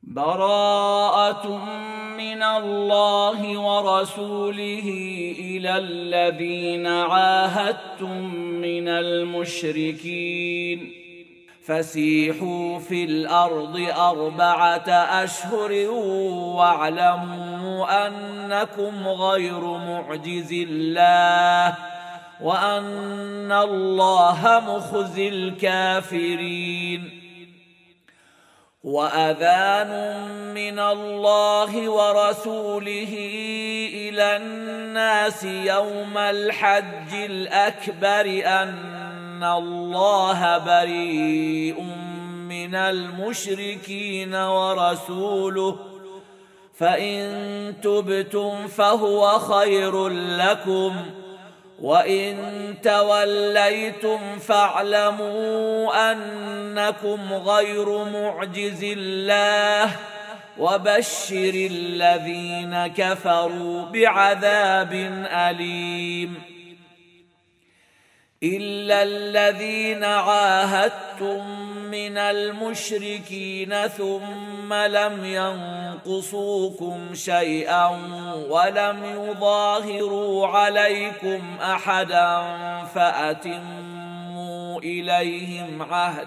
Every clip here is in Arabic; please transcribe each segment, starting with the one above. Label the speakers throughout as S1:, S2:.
S1: براءة من الله ورسوله إلى الذين عاهدتم من المشركين فسيحوا في الأرض 4 أشهر واعلموا أنكم غير معجز الله وأن الله مخزي الكافرين. وأذان من الله ورسوله إلى الناس يوم الحج الأكبر أن الله بريء من المشركين ورسوله فإن تبتم فهو خير لكم وإن توليتم فاعلموا أنكم غير معجز الله وبشر الذين كفروا بعذاب أليم. إلا الذين عاهدتم من المشركين ثم لم ينقصوكم شيئا ولم يظاهروا عليكم أحدا فأتموا إليهم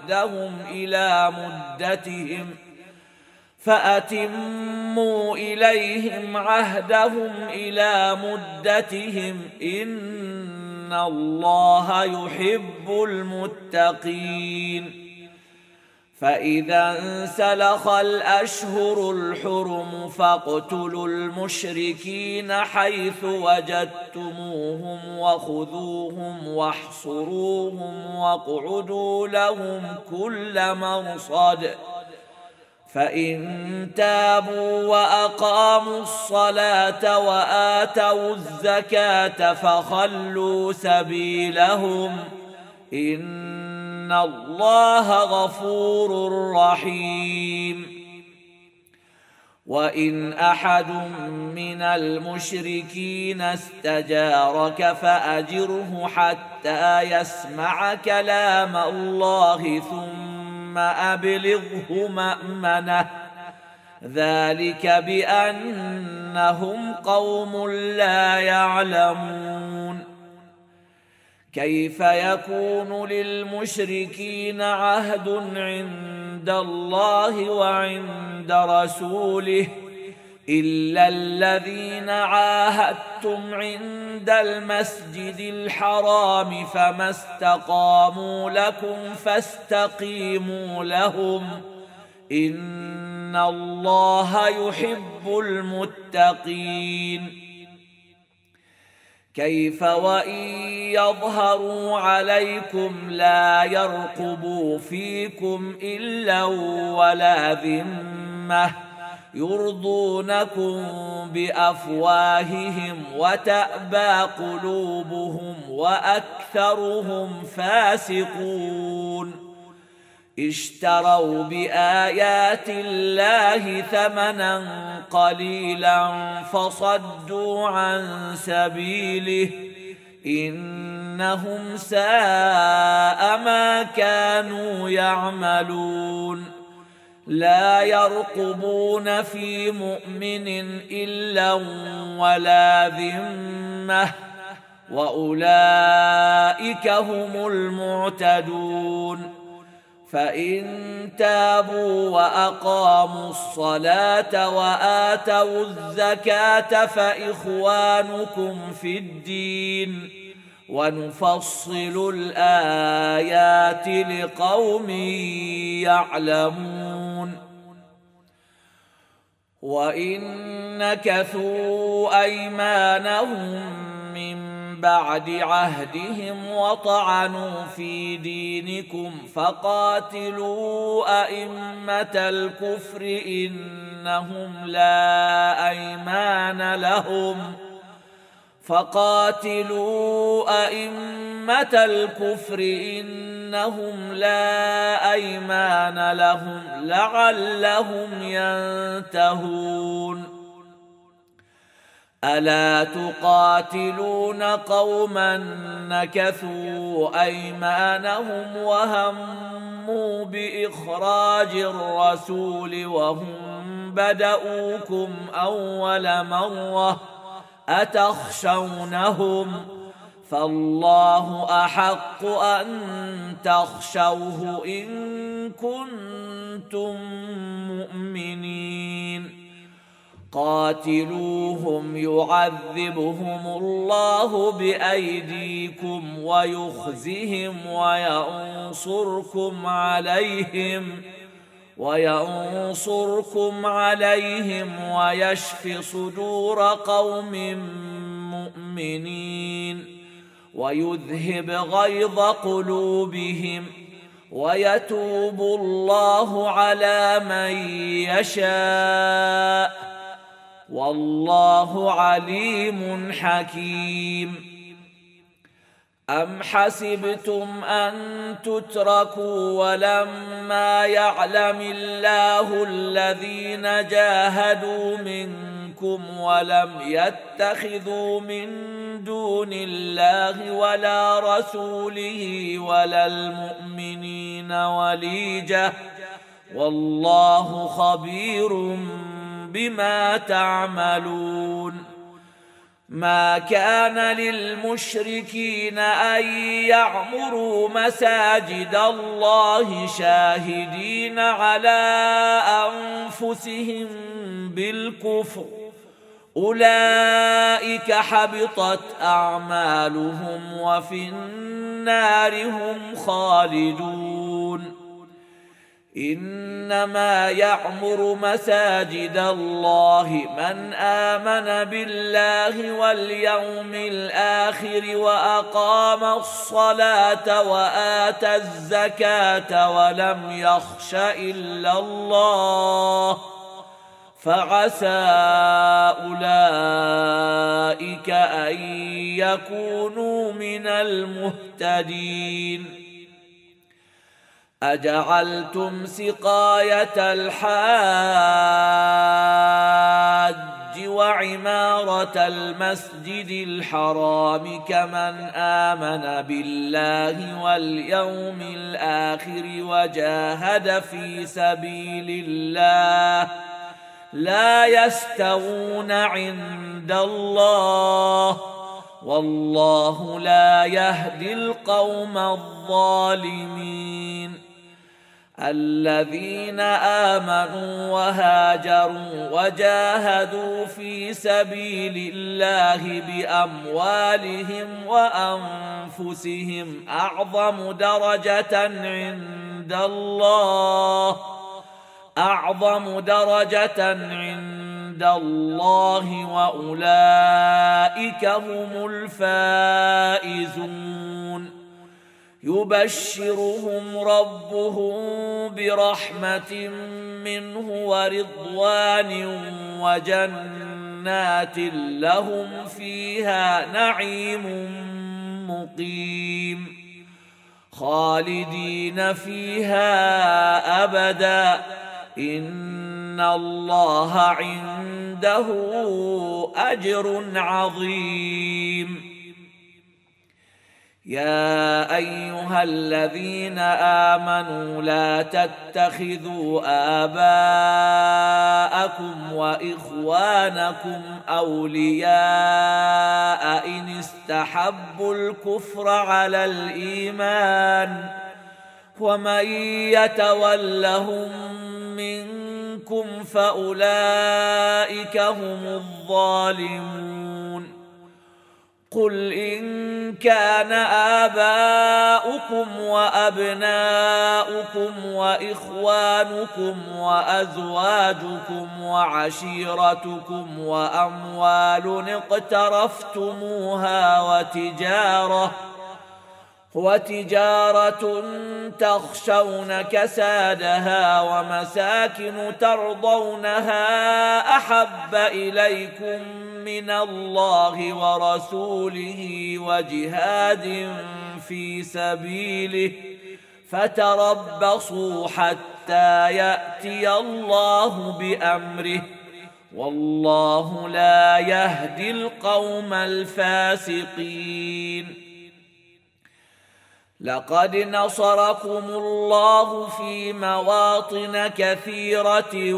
S1: عهدهم إلى مدتهم إن الله يحب المتقين. فإذا انسلخ الأشهر الحرم فاقتلوا المشركين حيث وجدتموهم وخذوهم واحصروهم واقعدوا لهم كل مرصد فإن تابوا وأقاموا الصلاة وآتوا الزكاة فخلوا سبيلهم إن الله غفور رحيم. وإن أحد من المشركين استجارك فأجره حتى يسمع كلام الله ثم أبلغه مأمنه ذلك بأنهم قوم لا يعلمون. كيف يكون للمشركين عهد عند الله وعند رسوله إلا الذين عاهدتم عند المسجد الحرام فما استقاموا لكم فاستقيموا لهم إن الله يحب المتقين. كيف وإن يظهروا عليكم لا يرقبوا فيكم إلا ولا ذمة يرضونكم بأفواههم وتأبى قلوبهم وأكثرهم فاسقون. اشتروا بآيات الله ثمنا قليلا فصدوا عن سبيله إنهم ساء ما كانوا يعملون. لا يرقبون في مؤمن إلا ولا ذمة وأولئك هم المعتدون. فإن تابوا وأقاموا الصلاة وآتوا الزكاة فإخوانكم في الدين ونفصل الآيات لقوم يعلمون. وإن نكثوا أيمانهم من بعد عهدهم وطعنوا في دينكم فقاتلوا أئمة الكفر إنهم لا أيمان لهم لعلهم ينتهون. ألا تقاتلون قوما نكثوا أيمانهم وهموا بإخراج الرسول وهم بدؤوكم أول مرة أتخشونهم فالله أحق أن تخشوه إن كنتم مؤمنين قاتلوهم يعذبهم الله بأيديكم ويخزهم وينصركم عليهم ويشف صدور قوم مؤمنين ويذهب غيظ قلوبهم ويتوب الله على من يشاء والله عليم حكيم أم حسبتم أن تتركوا ولما يعلم الله الذين جاهدوا منكم ولم يتخذوا من دون الله ولا رسوله ولا المؤمنين وليجة والله خبير بما تعملون ما كان للمشركين أن يعمروا مساجد الله شاهدين على أنفسهم بالكفر أولئك حبطت أعمالهم وفي النار هم خالدون إنما يعمر مساجد الله من آمن بالله واليوم الآخر وأقام الصلاة وآتى الزكاة ولم يخش إلا الله فعسى أولئك أن يكونوا من المهتدين أجعلتم سقاية الحاج وعمارة المسجد الحرام كمن آمن بالله واليوم الآخر وجاهد في سبيل الله لا يستوون عند الله والله لا يهدي القوم الظالمين الذين آمنوا وهاجروا وجاهدوا في سبيل الله بأموالهم وأنفسهم أعظم درجة عند الله وأولئك هم الفائزون يبشرهم ربهم برحمة منه ورضوان وجنات لهم فيها نعيم مقيم خالدين فيها أبدا إن الله عنده أجر عظيم يا أيها الذين آمنوا لا تتخذوا آباءكم وإخوانكم أولياء إن استحبوا الكفر على الإيمان ومن يتولهم منكم فأولئك هم الظالمون قل إن كان آباؤكم وأبناؤكم وإخوانكم وأزواجكم وعشيرتكم وأموال اقترفتموها وتجارة تخشون كسادها ومساكن ترضونها أحب إليكم من الله ورسوله وجهاد في سبيله فتربصوا حتى يأتي الله بأمره والله لا يهدي القوم الفاسقين. لقد نصركم الله في مواطن كثيرة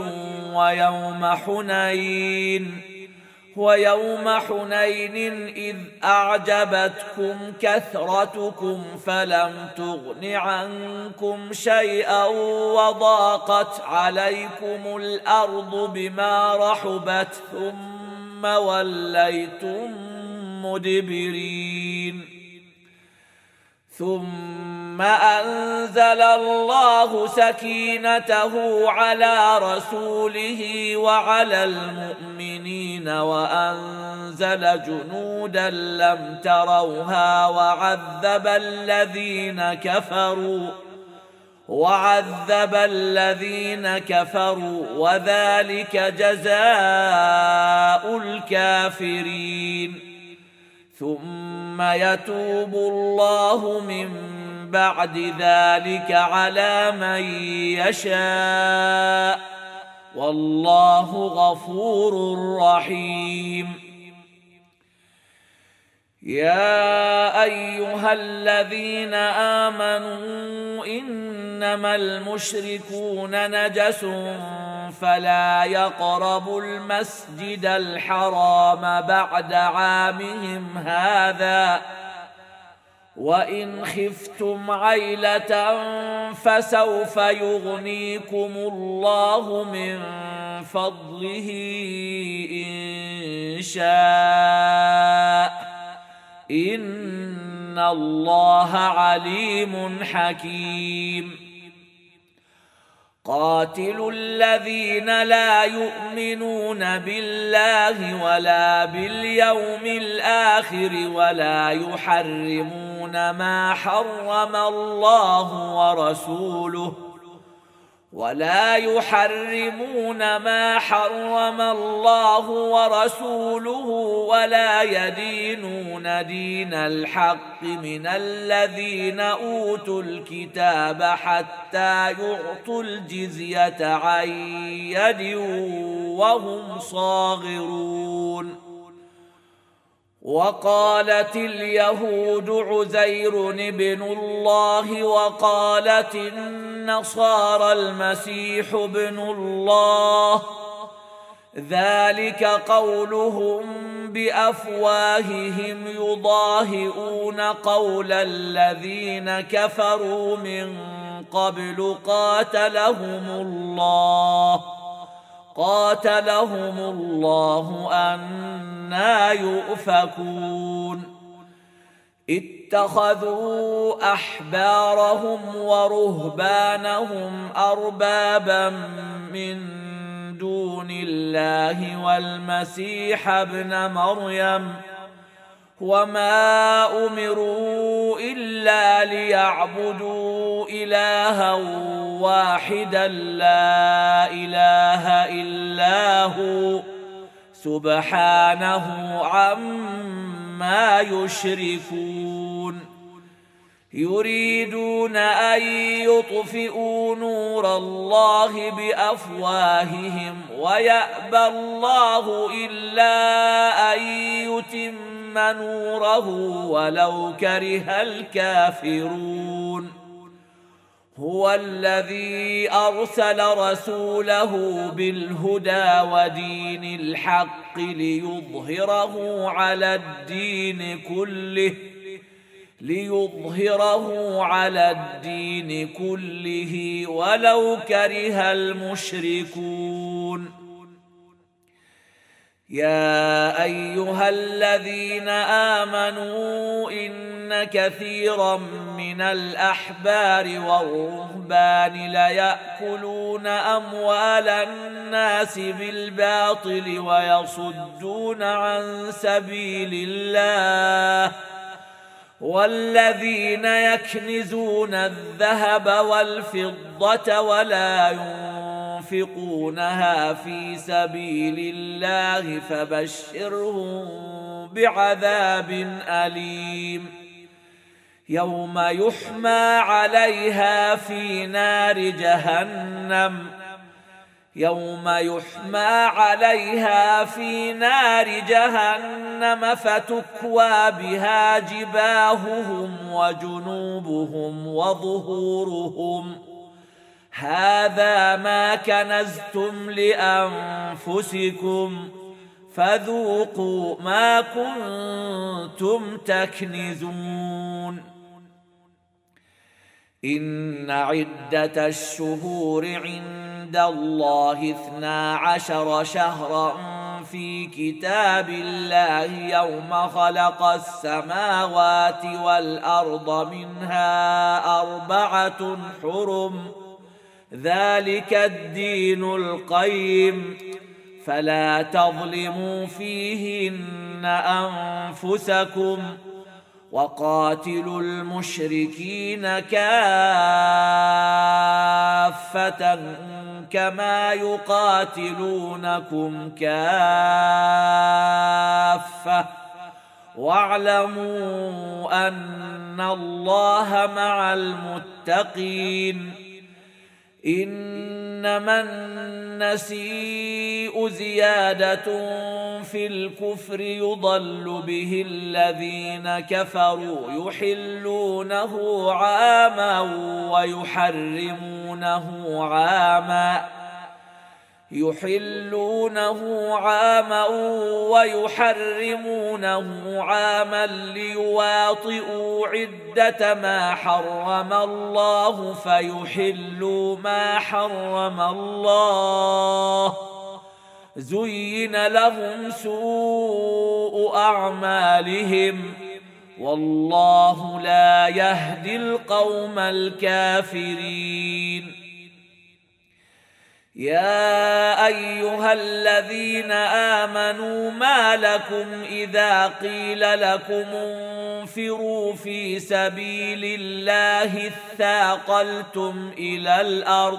S1: ويوم حنين إذ أعجبتكم كثرتكم فلم تغن عنكم شيئا وضاقت عليكم الأرض بما رحبت ثم وليتم مدبرين. ثم أنزل الله سكينته على رسوله وعلى المؤمنين وأنزل جنودا لم تروها وعذب الذين كفروا وذلك جزاء الكافرين. ثم يتوب الله من بعد ذلك على من يشاء والله غفور رحيم. يا أيها الذين آمنوا إنما المشركون نجس فلا يقربوا المسجد الحرام بعد عامهم هذا وإن خفتم عيلة فسوف يغنيكم الله من فضله إن شاء إن الله عليم حكيم. قاتلوا الذين لا يؤمنون بالله ولا باليوم الآخر ولا يحرمون ما حرم الله ورسوله ولا يدينون دين الحق من الذين أوتوا الكتاب حتى يعطوا الجزية عن يد وهم صاغرون. وقالت اليهود عزير ابن الله وقالت النصارى المسيح ابن الله ذلك قولهم بأفواههم يضاهئون قول الذين كفروا من قبل قاتلهم الله أنى يؤفكون. اتخذوا أحبارهم ورهبانهم أربابا من دون الله والمسيح ابن مريم وما أمروا إلا ليعبدوا إلها واحدا لا إله إلا هو سبحانه عما يشركون. يريدون أن يطفئوا نور الله بأفواههم ويأبى الله إلا أن يتم نوره ولو كره الكافرون. هو الذي أرسل رسوله بالهدى ودين الحق ليظهره على الدين كله ولو كره المشركون. يا أيها الذين آمنوا إن كثيرا من الأحبار والرهبان ليأكلون أموال الناس بالباطل ويصدون عن سبيل الله والذين يكنزون الذهب والفضة ولا ينفقونها في سبيل الله فبشرهم بعذاب أليم. يوم يحمى عليها في نار جهنم يوم يحمى عليها في نار جهنم فتكوى بها جباههم وجنوبهم وظهورهم هذا ما كنزتم لأنفسكم فذوقوا ما كنتم تكنزون إن عدة الشهور عند الله 12 شهرا في كتاب الله يوم خلق السماوات والأرض منها 4 حرم ذلك الدين القيم فلا تظلموا فيهن أنفسكم وقاتلوا المشركين كافة كما يقاتلونكم كافة واعلموا أن الله مع المتقين إنما النسيء زيادة في الكفر يضل به الذين كفروا يحلونه عاما ويحرمونه عاما ليواطئوا عدة ما حرم الله فيحلوا ما حرم الله زين لهم سوء أعمالهم والله لا يهدي القوم الكافرين يا أيها الذين آمنوا ما لكم إذا قيل لكم انفروا في سبيل الله اثاقلتم إلى الأرض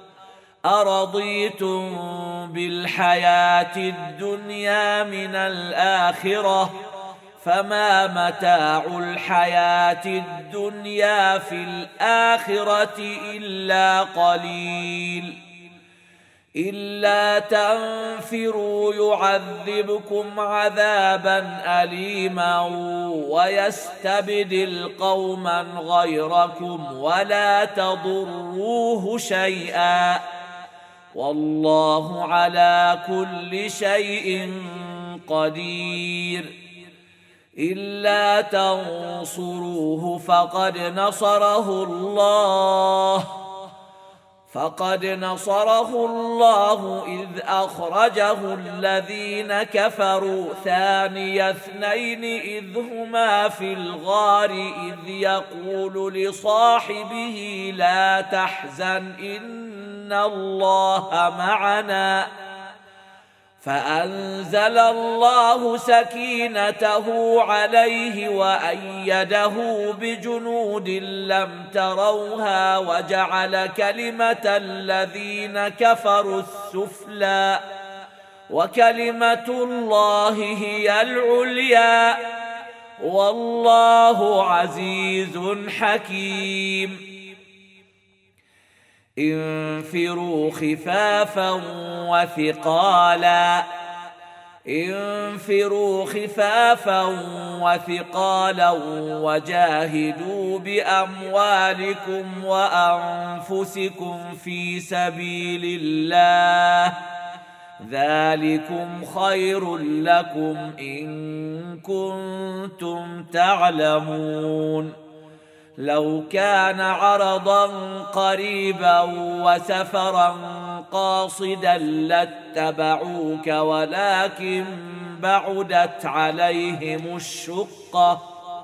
S1: أرضيتم بالحياة الدنيا من الآخرة فما متاع الحياة الدنيا في الآخرة إلا قليل إلا تنفروا يعذبكم عذابا أليما ويستبدل قوما غيركم ولا تضروه شيئا والله على كل شيء قدير إلا تنصروه فقد نصره الله إذ أخرجه الذين كفروا ثاني اثنين إذ هما في الغار إذ يقول لصاحبه لا تحزن إن الله معنا فأنزل الله سكينته عليه وأيده بجنود لم تروها وجعل كلمة الذين كفروا السفلى وكلمة الله هي العليا والله عزيز حكيم انفروا خفافا وثقالا وجاهدوا بأموالكم وأنفسكم في سبيل الله ذلكم خير لكم إن كنتم تعلمون لو كان عرضا قريبا وسفرا قاصدا لاتبعوك ولكن بعدت عليهم الشقة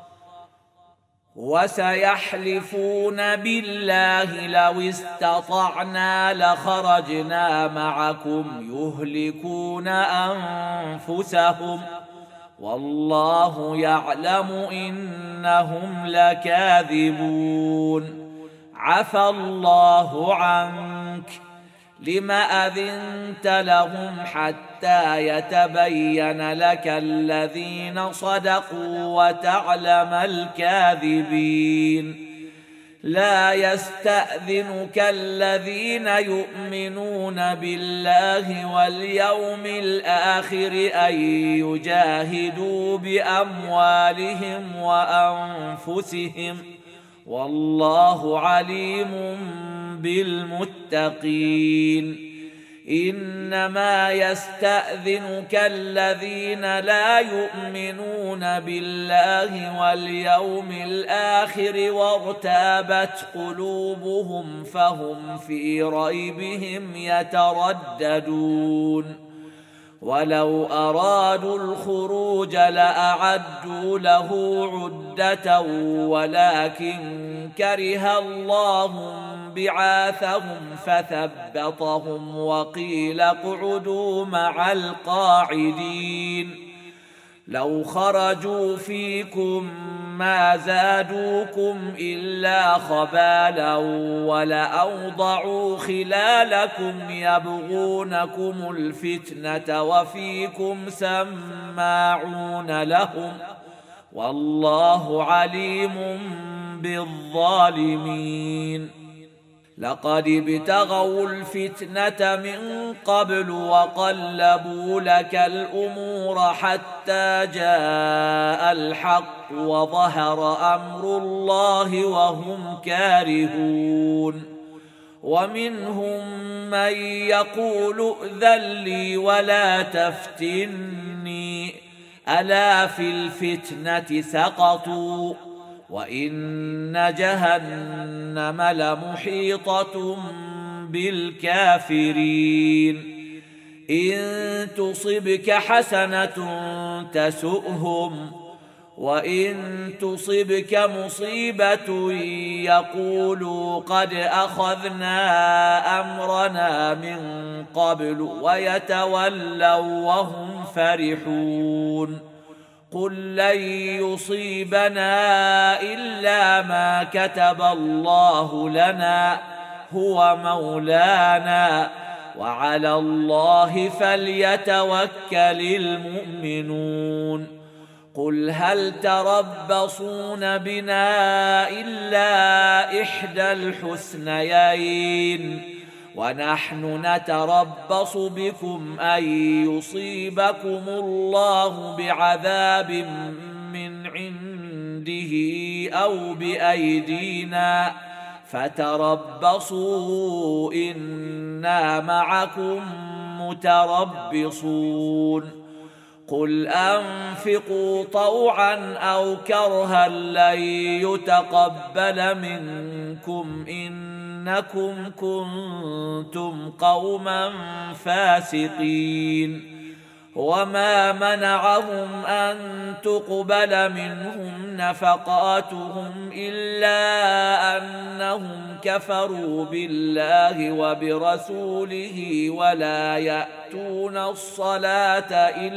S1: وسيحلفون بالله لو استطعنا لخرجنا معكم يهلكون أنفسهم والله يعلم إنهم لكاذبون عفى الله عنك لم أذنت لهم حتى يتبين لك الذين صدقوا وتعلم الكاذبين لا يستأذنك الذين يؤمنون بالله واليوم الآخر أن يجاهدوا بأموالهم وأنفسهم والله عليم بالمتقين. إنما يستأذنك الذين لا يؤمنون بالله واليوم الآخر وارتابت قلوبهم فهم في ريبهم يترددون. ولو أرادوا الخروج لأعدوا له عدة ولكن كره الله بعاثهم فثبطهم وقيل اقعدوا مع القاعدين. لو خرجوا فيكم ما زادوكم إلا خبالا ولأوضعوا خلالكم يبغونكم الفتنة وفيكم سماعون لهم والله عليم بالظالمين. لقد ابتغوا الفتنة من قبل وقلبوا لك الأمور حتى جاء الحق وظهر أمر الله وهم كارهون. ومنهم من يقول ائذن لي ولا تفتني ألا في الفتنة سقطوا وإن جهنم لمحيطة بالكافرين. إن تصبك حسنة تسؤهم وإن تصبك مصيبة يقولوا قد أخذنا أمرنا من قبل ويتولوا وهم فرحون. قل لن يصيبنا إلا ما كتب الله لنا هو مولانا وعلى الله فليتوكل المؤمنون. قل هل تربصون بنا إلا إحدى الحسنيين ونحن نتربص بكم أن يصيبكم الله بعذاب من عنده أو بأيدينا فتربصوا إنا معكم متربصون. قل أنفقوا طوعا أو كرها لن يتقبل منكم إنكم كنتم قوما فاسقين. وما منعهم أن تقبل منهم نفقاتهم إلا أنهم كفروا بالله وبرسوله ولا يأتون الصلاة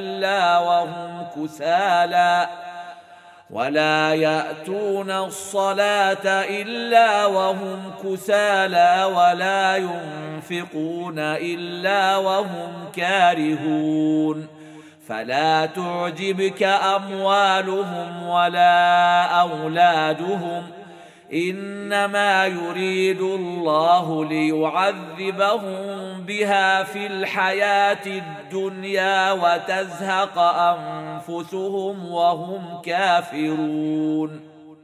S1: إلا وهم كسالى ولا ينفقون إلا وهم كارهون. فلا تعجبك أموالهم ولا أولادهم إنما يريد الله ليعذبهم بها في الحياة الدنيا وتزهق أنفسهم وهم كافرون.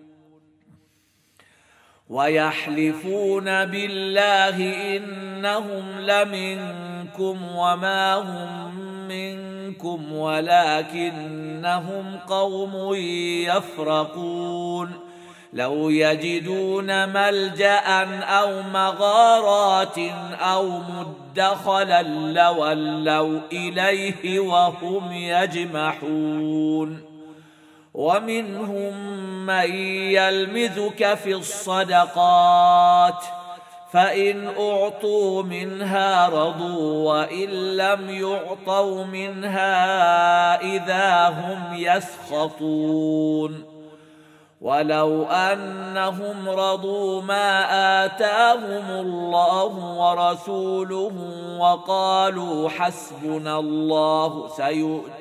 S1: ويحلفون بالله إنهم لمنكم وما هم منكم ولكنهم قوم يفرقون. لو يجدون ملجأ أو مغارات أو مدخلا لولوا إليه وهم يجمحون. ومنهم من يلمزك في الصدقات فإن أعطوا منها رضوا وإن لم يعطوا منها إذا هم يسخطون. ولو أنهم رضوا ما آتاهم الله ورسوله وقالوا حسبنا الله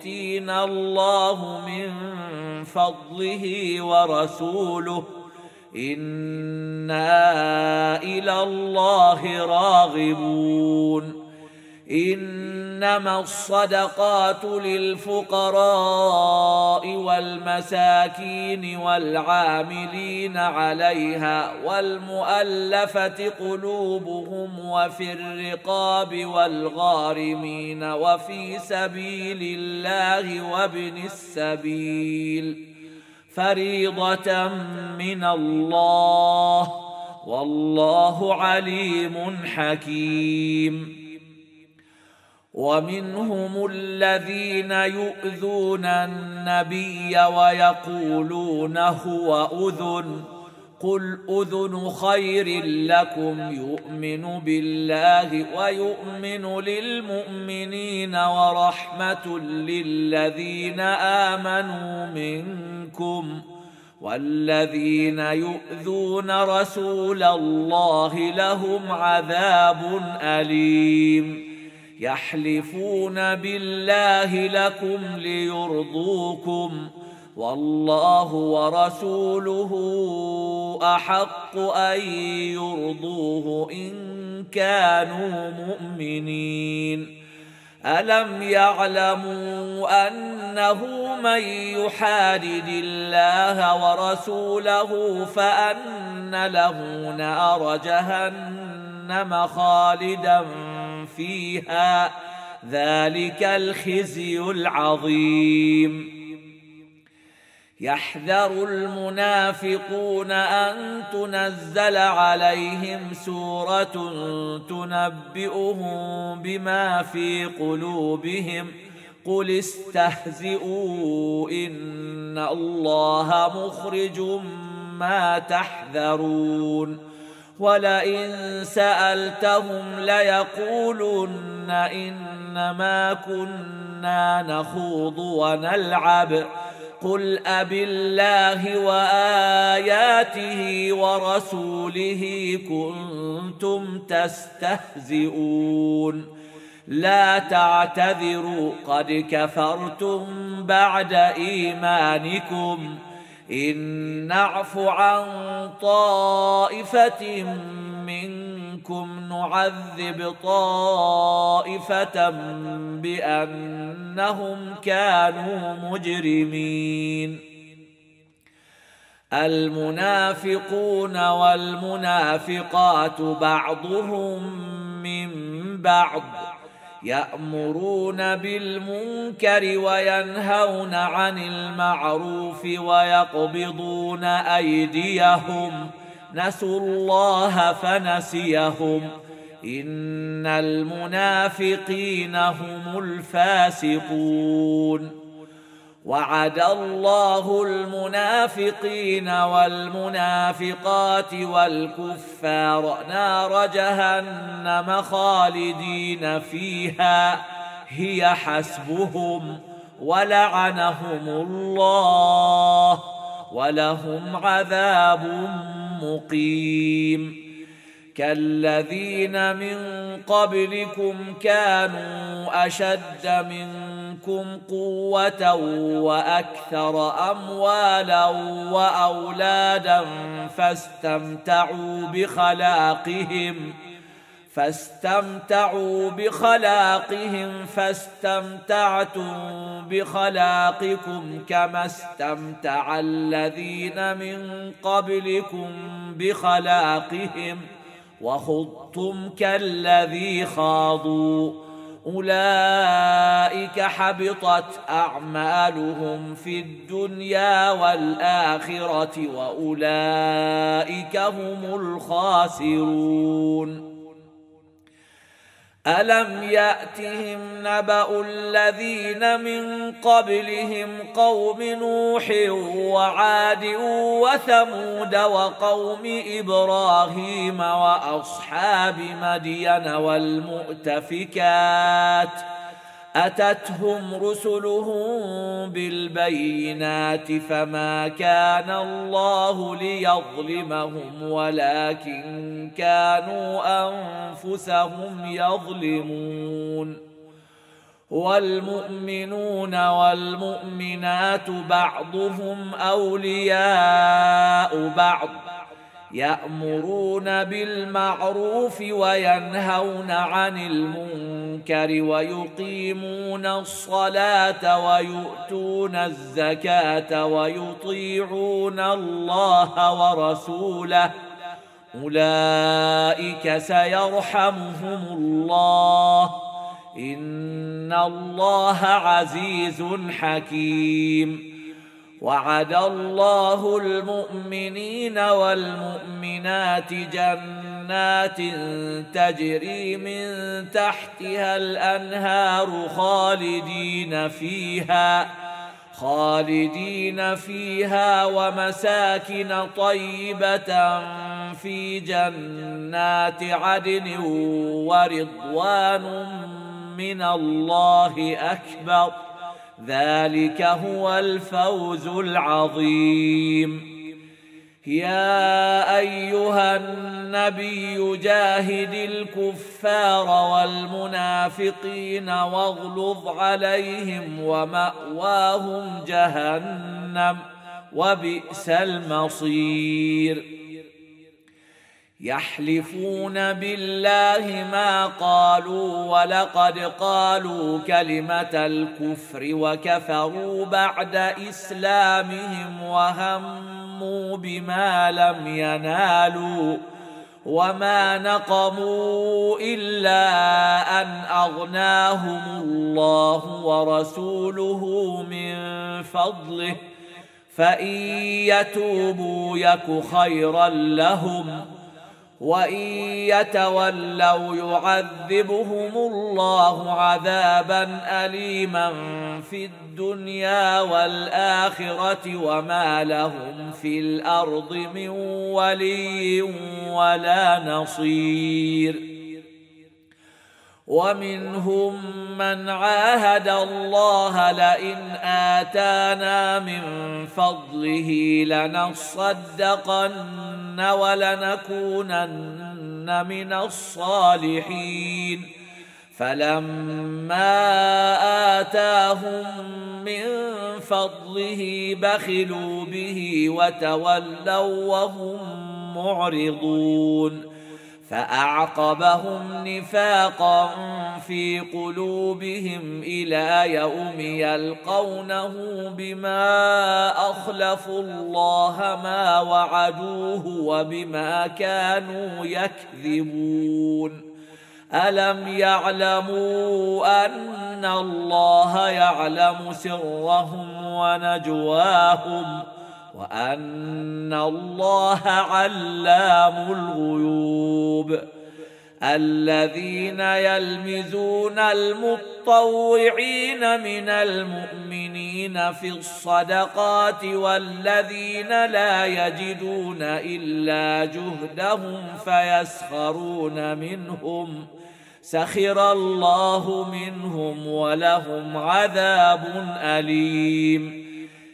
S1: سيؤتينا الله من فضله ورسوله إنا إلى الله راغبون إنما الصدقات للفقراء والمساكين والعاملين عليها والمؤلفة قلوبهم وفي الرقاب والغارمين وفي سبيل الله وابن السبيل فريضة من الله والله عليم حكيم. ومنهم الذين يؤذون النبي ويقولون هو أذن قل أذن خير لكم يؤمن بالله ويؤمن للمؤمنين ورحمة للذين آمنوا منكم والذين يؤذون رسول الله لهم عذاب أليم. يحلفون بالله لكم ليرضوكم والله ورسوله أحق أن يرضوه إن كانوا مؤمنين. ألم يعلموا أنه من يحادد الله ورسوله فأن له نار جهنم خالدا فيها ذلك الخزي العظيم. يحذر المنافقون أن تنزل عليهم سورة تنبئهم بما في قلوبهم قل استهزئوا إن الله مخرج ما تحذرون. ولئن سألتهم ليقولن إنما كنا نخوض ونلعب قل أبالله وآياته ورسوله كنتم تستهزئون لا تعتذروا قد كفرتم بعد إيمانكم إن نعف عن طائفة منكم نعذب طائفة بأنهم كانوا مجرمين. المنافقون والمنافقات بعضهم من بعض يأمرون بالمنكر وينهون عن المعروف ويقبضون أيديهم نسوا الله فنسيهم إن المنافقين هم الفاسقون. وعد الله المنافقين والمنافقات والكفار نار جهنم خالدين فيها هي حسبهم ولعنهم الله ولهم عذاب مقيم. كالذين من قبلكم كانوا أشد منكم قوة وأكثر أموالا وأولادا فاستمتعوا بخلاقهم فاستمتعتم بخلاقكم كما استمتع الذين من قبلكم بخلاقهم وخضتم كالذي خاضوا أولئك حبطت أعمالهم في الدنيا والآخرة وأولئك هم الخاسرون. ألم يأتهم نبأ الذين من قبلهم قوم نوح وعاد وثمود وقوم إبراهيم وأصحاب مدين والمؤتفكات أتتهم رسلهم بالبينات فما كان الله ليظلمهم ولكن كانوا أنفسهم يظلمون. والمؤمنون والمؤمنات بعضهم أولياء بعض يأمرون بالمعروف وينهون عن المنكر ويقيمون الصلاة ويؤتون الزكاة ويطيعون الله ورسوله أولئك سيرحمهم الله إن الله عزيز حكيم. وعد الله المؤمنين والمؤمنات جنات تجري من تحتها الأنهار خالدين فيها ومساكن طيبة في جنات عدن ورضوان من الله أكبر ذلك هو الفوز العظيم. يا أيها النبي جاهد الكفار والمنافقين واغلظ عليهم ومأواهم جهنم وبئس المصير. يحلفون بالله ما قالوا ولقد قالوا كلمة الكفر وكفروا بعد إسلامهم وهموا بما لم ينالوا وما نقموا إلا أن أغناهم الله ورسوله من فضله فإن يتوبوا يك خيرا لهم وإن يتولوا يعذبهم الله عذابا أليما في الدنيا والآخرة وما لهم في الأرض من ولي ولا نصير. ومنهم من عاهد الله لئن آتانا من فضله لنصدقن ولنكونن من الصالحين فلما آتاهم من فضله بخلوا به وتولوا وهم معرضون فأعقبهم نفاقا في قلوبهم إلى يوم يلقونه بما أخلفوا الله ما وعدوه وبما كانوا يكذبون. ألم يعلموا أن الله يعلم سرهم ونجواهم وأن الله علام الغيوب. الذين يلمزون المطوعين من المؤمنين في الصدقات والذين لا يجدون إلا جهدهم فيسخرون منهم سخر الله منهم ولهم عذاب أليم.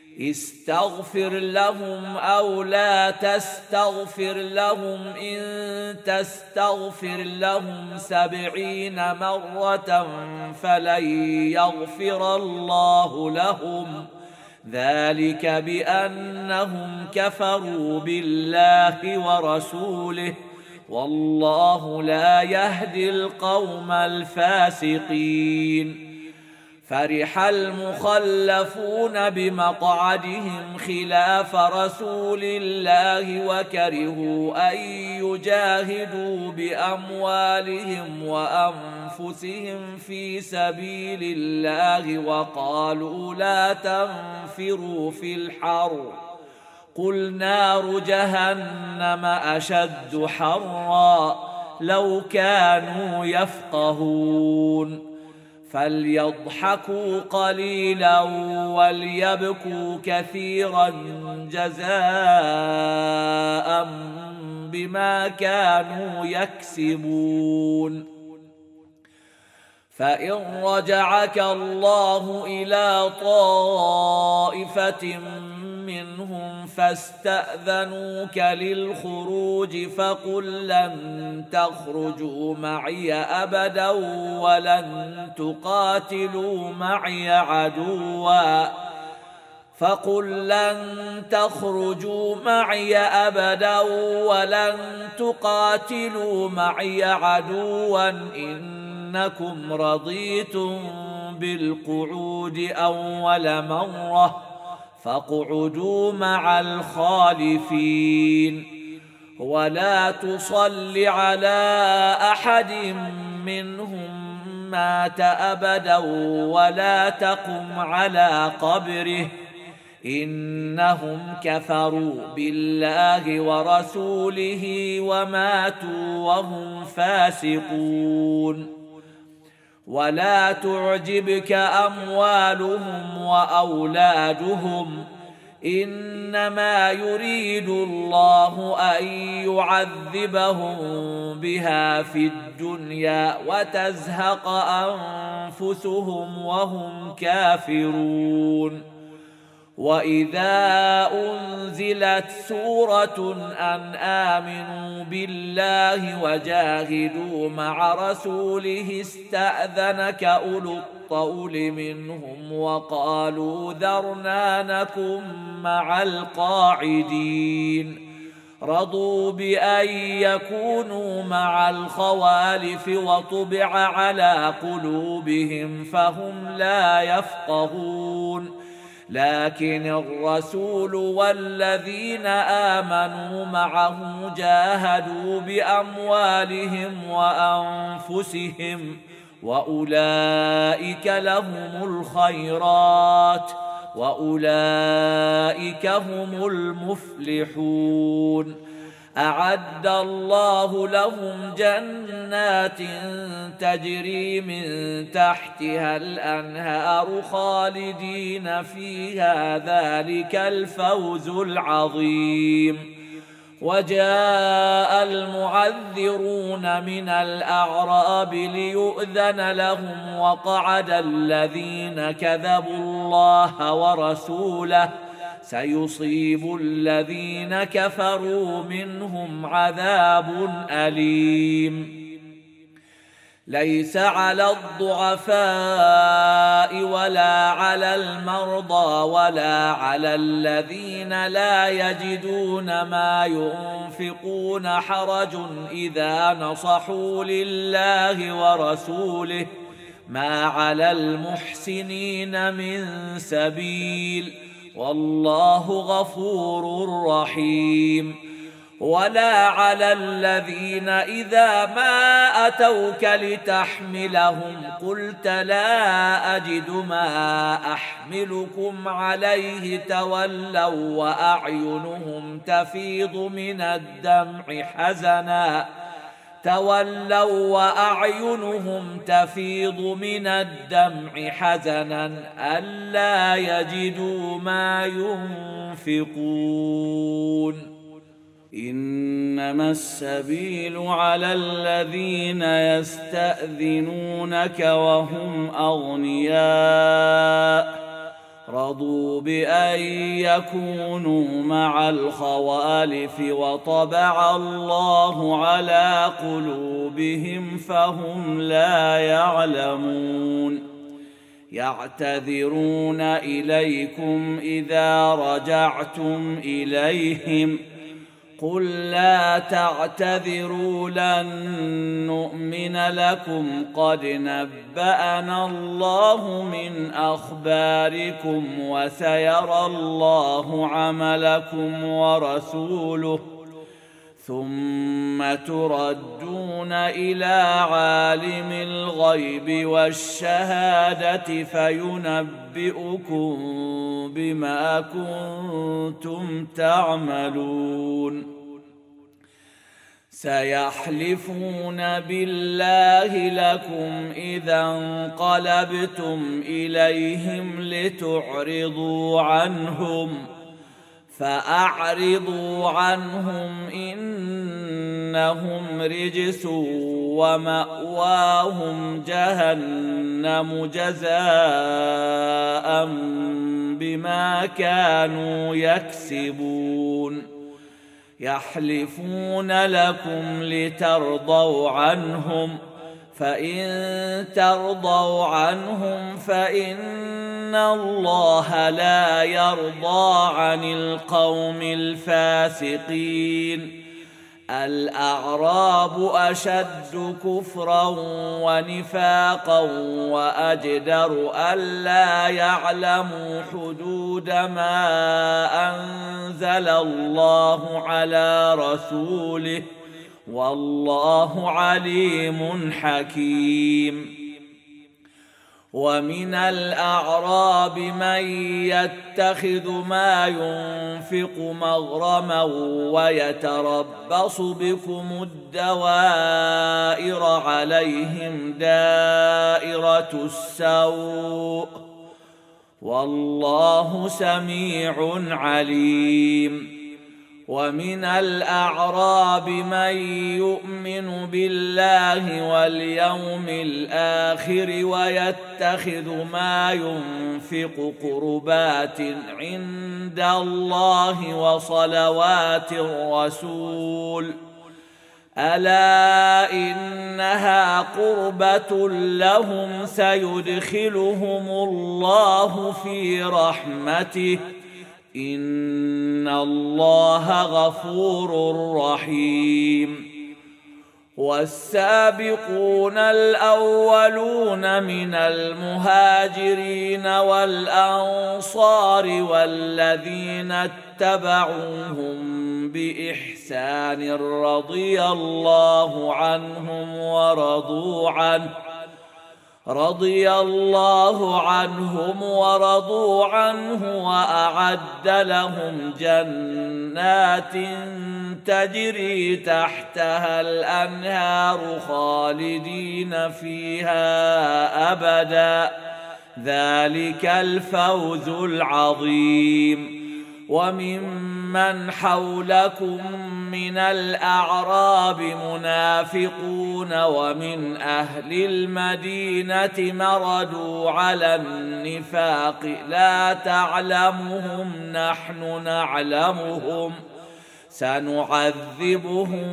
S1: استغفر لهم أو لا تستغفر لهم إن تستغفر لهم 70 مرة فلن يغفر الله لهم ذلك بأنهم كفروا بالله ورسوله والله لا يهدي القوم الفاسقين. فرح المخلفون بمقعدهم خلاف رسول الله وكرهوا أن يجاهدوا بأموالهم وأنفسهم في سبيل الله وقالوا لا تنفروا في الحر قل نار جهنم أشد حرا لو كانوا يفقهون. فليضحكوا قليلا وليبكوا كثيرا جزاء بما كانوا يكسبون. فإن رجعك الله إلى طائفة منهم فاستأذنوك للخروج فقل لن تخرجوا معي أبدا ولن تقاتلوا معي عدوا فقل لن تخرجوا معي أبدا ولن تقاتلوا معي عدوا إنكم رضيتم بالقعود أول مرة فاقعدوا مع الخالفين ولا تصل على أحد منهم مات أبدا ولا تقم على قبره إنهم كفروا بالله ورسوله وماتوا وهم فاسقون ولا تعجبك أموالهم وأولادهم إنما يريد الله أن يعذبهم بها في الدنيا وتزهق أنفسهم وهم كافرون وإذا أنزلت سورة أن آمنوا بالله وجاهدوا مع رسوله استأذنك أولو الطول منهم وقالوا ذرنا نكن مع القاعدين رضوا بأن يكونوا مع الخوالف وطبع على قلوبهم فهم لا يفقهون لكن الرسول والذين آمنوا معه جاهدوا بأموالهم وأنفسهم وأولئك لهم الخيرات وأولئك هم المفلحون أعد الله لهم جنات تجري من تحتها الأنهار خالدين فيها ذلك الفوز العظيم وجاء المعذرون من الأعراب ليؤذن لهم وقعد الذين كذبوا الله ورسوله سيصيب الذين كفروا منهم عذاب أليم ليس على الضعفاء ولا على المرضى ولا على الذين لا يجدون ما ينفقون حرج إذا نصحوا لله ورسوله ما على المحسنين من سبيل والله غفور رحيم ولا على الذين إذا ما أتوك لتحملهم قلت لا أجد ما أحملكم عليه تولوا وأعينهم تفيض من الدمع حزنا ألا يجدوا ما ينفقون إنما السبيل على الذين يستأذنونك وهم أغنياء رضوا بأن يكونوا مع الخوالف وطبع الله على قلوبهم فهم لا يعلمون يعتذرون إليكم إذا رجعتم إليهم قل لا تعتذروا لن نؤمن لكم قد نبأنا الله من أخباركم وسيرى الله عملكم ورسوله ثم تردون إلى عالم الغيب والشهادة فينبئكم بما كنتم تعملون سيحلفون بالله لكم إذا انقلبتم إليهم لتعرضوا عنهم فأعرضوا عنهم إنهم رجس ومأواهم جهنم جزاء بما كانوا يكسبون يحلفون لكم لترضوا عنهم فإن ترضوا عنهم فإن الله لا يرضى عن القوم الفاسقين. الأعراب أشد كفرا ونفاقا وأجدر ألا يعلموا حدود ما أنزل الله على رسوله والله عليم حكيم. ومن الأعراب من يتخذ ما ينفق مغرما ويتربص بكم الدوائر عليهم دائرة السوء والله سميع عليم. ومن الأعراب من يؤمن بالله واليوم الآخر ويتخذ ما ينفق قربات عند الله وصلوات الرسول ألا إنها قربة لهم سيدخلهم الله في رحمته إن الله غفور رحيم. والسابقون الأولون من المهاجرين والأنصار والذين اتبعوهم بإحسان رضي الله عنهم ورضوا عنه وأعد لهم جنات تجري تحتها الأنهار خالدين فيها أبدا ذلك الفوز العظيم. وممن حولكم من الأعراب منافقون ومن أهل المدينة مردوا على النفاق لا تعلمهم نحن نعلمهم سنعذبهم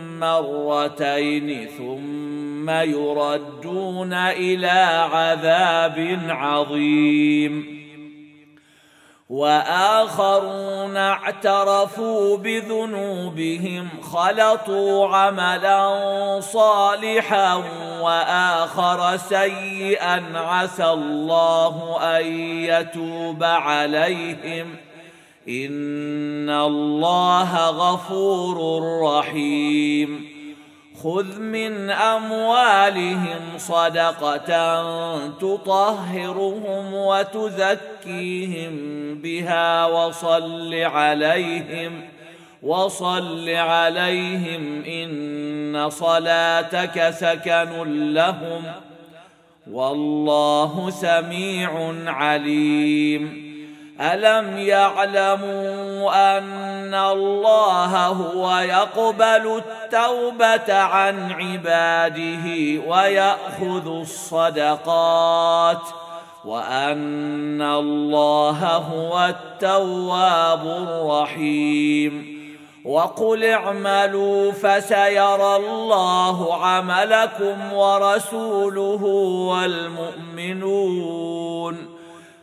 S1: مرتين ثم يردون إلى عذاب عظيم. وآخرون اعترفوا بذنوبهم خلطوا عملا صالحا وآخر سيئا عسى الله أن يتوب عليهم إن الله غفور رحيم. خذ من أموالهم صدقة تطهرهم وتزكيهم بها وصل عليهم إن صلاتك سكن لهم والله سميع عليم. ألم يعلموا أن الله هو يقبل التوبة عن عباده ويأخذ الصدقات وأن الله هو التواب الرحيم. وقل اعملوا فسيرى الله عملكم ورسوله والمؤمنون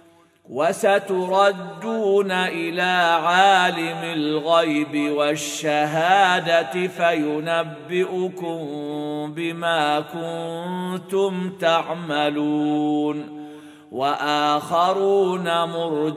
S1: وستردون إلى عالم الغيب والشهادة فينبئكم بما كنتم تعملون. وآخرون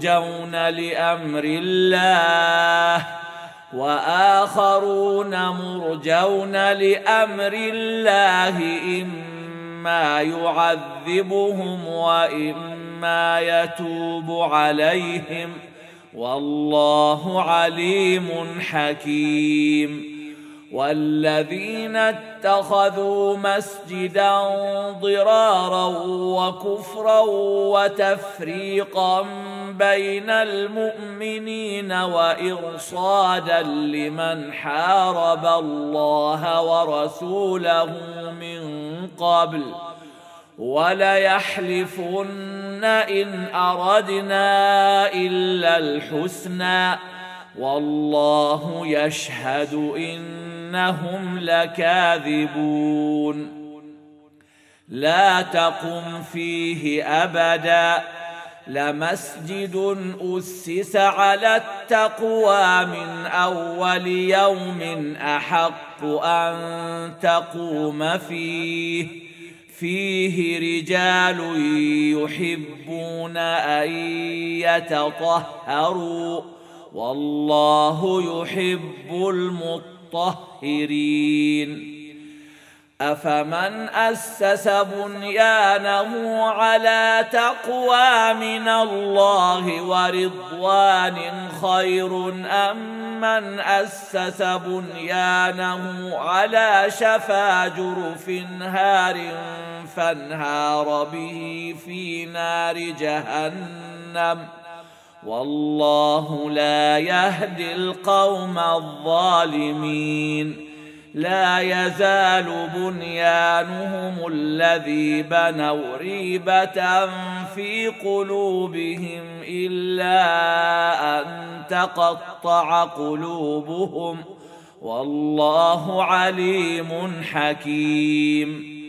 S1: مرجون لأمر الله إما يعذبهم وإما يتوب عليهم والله عليم حكيم. والذين اتخذوا مسجدا ضرارا وكفرا وتفريقا بين المؤمنين وإرصادا لمن حارب الله ورسوله من قبل وليحلفن إن أردنا إلا الحسنى والله يشهد إنهم لكاذبون. لا تقم فيه أبدا. لمسجد أسس على التقوى من أول يوم أحق أن تقوم فيه رجال يحبون أن يتطهروا والله يحب المطهرين. أفمن أسس بنيانه على تقوى من الله ورضوان خير أم من أسس بنيانه على شفا جرف هار فانهار به في نار جهنم والله لا يهدي القوم الظالمين. لا يزال بنيانهم الذي بنوا ريبة في قلوبهم إلا أن تقطع قلوبهم والله عليم حكيم.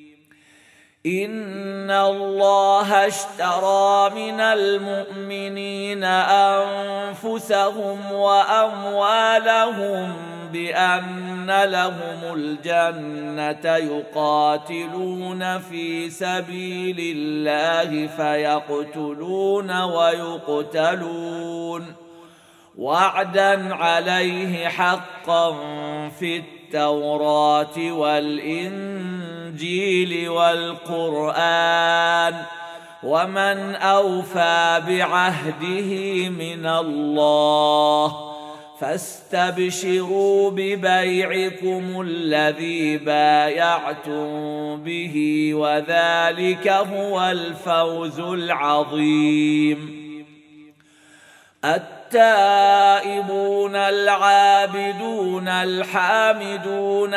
S1: إن الله اشترى من المؤمنين أنفسهم وأموالهم بأن لهم الجنة يقاتلون في سبيل الله فيقتلون ويقتلون وعدا عليه حقا في التوراة والإنجيل والقرآن ومن أوفى بعهده من الله فاستبشروا ببيعكم الذي بايعتم به وذلك هو الفوز العظيم. التائبون العابدون الحامدون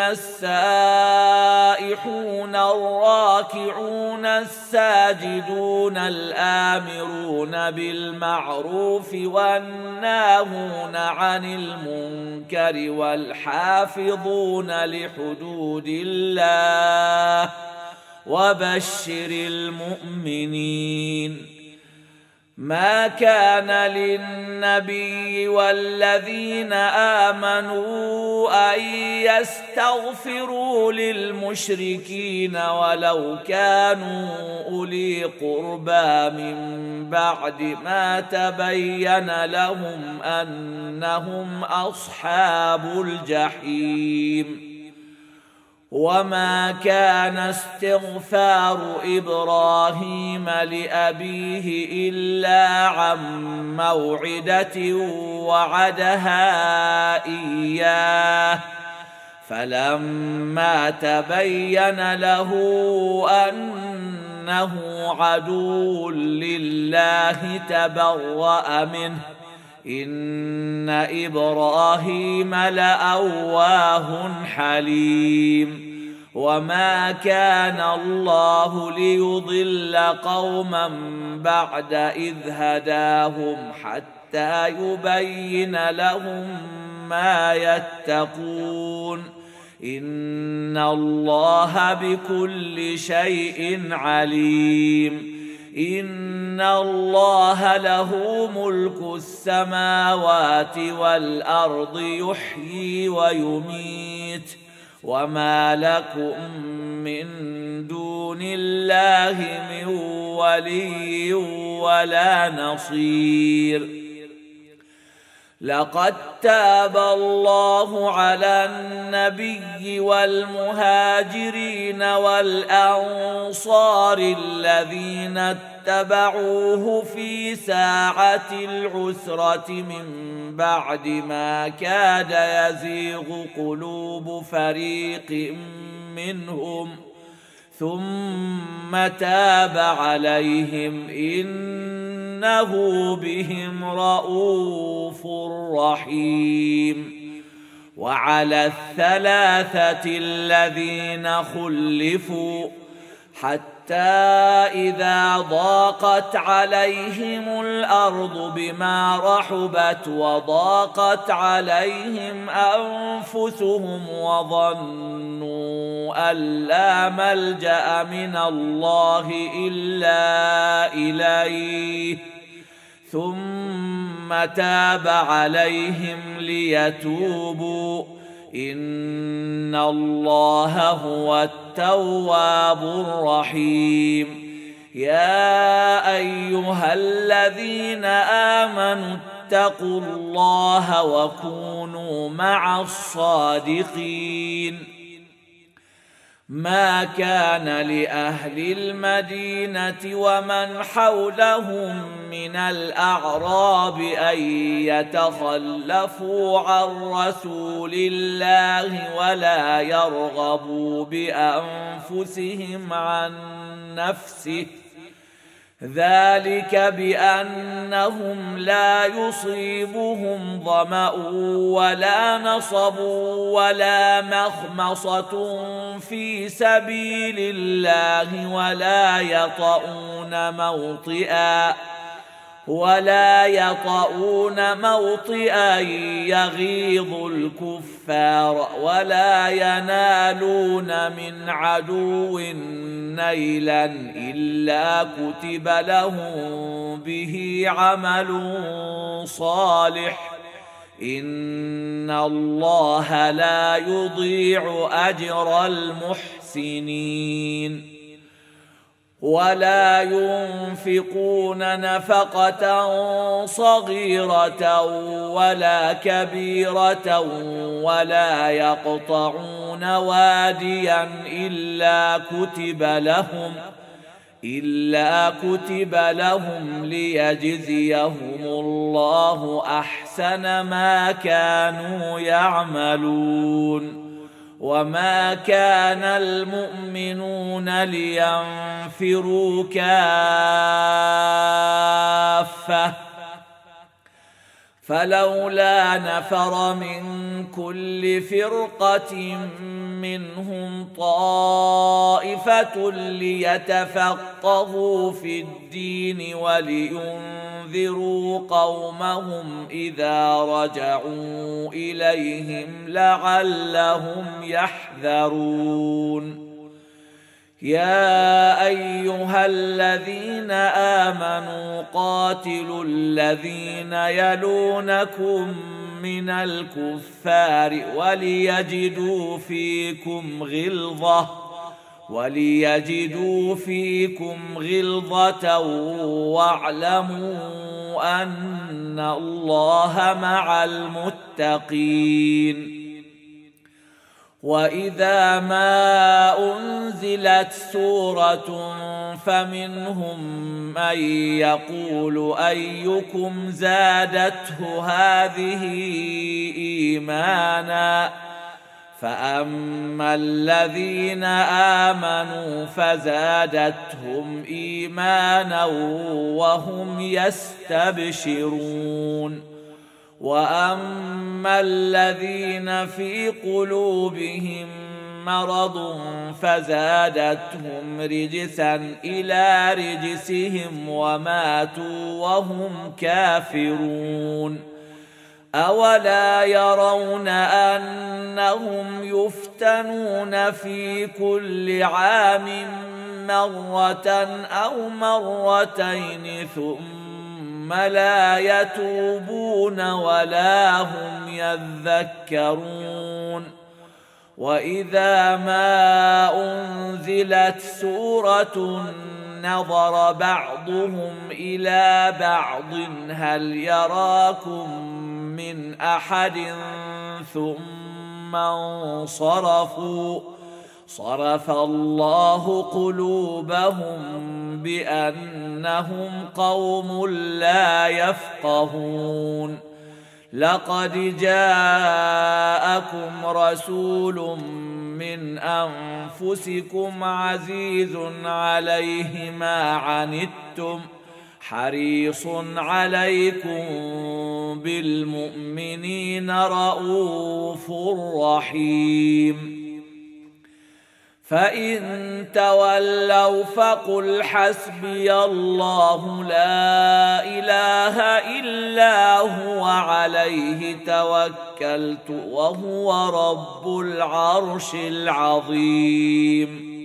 S1: السائحون الراكعون الساجدون الآمرون بالمعروف والناهون عن المنكر والحافظون لحدود الله وبشر المؤمنين. ما كان للنبي والذين آمنوا أن يستغفروا للمشركين ولو كانوا أولي قربى من بعد ما تبين لهم أنهم أصحاب الجحيم. وما كان استغفار إبراهيم لأبيه إلا عن موعدة وعدها إياه فلما تبين له أنه عدو لله تبرأ منه إن إبراهيم لأواه حليم. وما كان الله ليضل قوما بعد إذ هداهم حتى يبين لهم ما يتقون إن الله بكل شيء عليم. إن الله له ملك السماوات والأرض يحيي ويميت وما لكم من دون الله من ولي ولا نصير. لقد تاب الله على النبي والمهاجرين والأنصار الذين اتبعوه في ساعة العسرة من بعد ما كاد يزيغ قلوب فريق منهم ثم تاب عليهم إنه بهم رءوف رحيم. وعلى الثلاثة الذين خلفوا حتى إذا ضاقت عليهم الأرض بما رحبت وضاقت عليهم أنفسهم وظنوا أن لا ملجأ من الله إلا إليه ثم تاب عليهم ليتوبوا إن الله هو التواب الرحيم. يا أيها الذين آمنوا اتقوا الله وكونوا مع الصادقين. ما كان لأهل المدينة ومن حولهم من الأعراب أن يتخلفوا عن رسول الله ولا يرغبوا بأنفسهم عن نفسه، ذلك بأنهم لا يصيبهم ظمأ ولا نصب ولا مخمصة في سبيل الله ولا يطؤون موطئا يغيظ الكفار ولا ينالون من عدو نيلا إلا كتب لهم به عمل صالح إن الله لا يضيع أجر المحسنين. ولا ينفقون نفقة صغيرة ولا كبيرة ولا يقطعون واديا إلا كتب لهم ليجزيهم الله أحسن ما كانوا يعملون. وما كان المؤمنون لينفروا كافة فلولا نفر من كل فرقة منهم طائفة ليتفقهوا في الدين ولينذروا قومهم إذا رجعوا إليهم لعلهم يحذرون. يا أيها الذين آمنوا قاتلوا الذين يلونكم من الكفار وليجدوا فيكم غلظة واعلموا أن الله مع المتقين. وإذا ما أنزلت سورة فمنهم من يقول أيكم زادته هذه إيمانا فأما الذين آمنوا فزادتهم إيمانا وهم يستبشرون. وأما الذين في قلوبهم مرض فزادتهم رجسا إلى رجسهم وماتوا وهم كافرون. أولا يرون أنهم يفتنون في كل عام مرة أو مرتين ثم لا يتوبون ولا هم يذكرون. وإذا ما أنزلت سورة نظر بعضهم إلى بعض هل يراكم من أحد ثم انصرفوا صرف الله قلوبهم بأنهم قوم لا يفقهون. لقد جاءكم رسول من أنفسكم عزيز عليه ما عنتم حريص عليكم بالمؤمنين رؤوف رحيم. فإن تولوا فقل حسبي الله لا إله إلا هو عليه توكلت وهو رب العرش العظيم.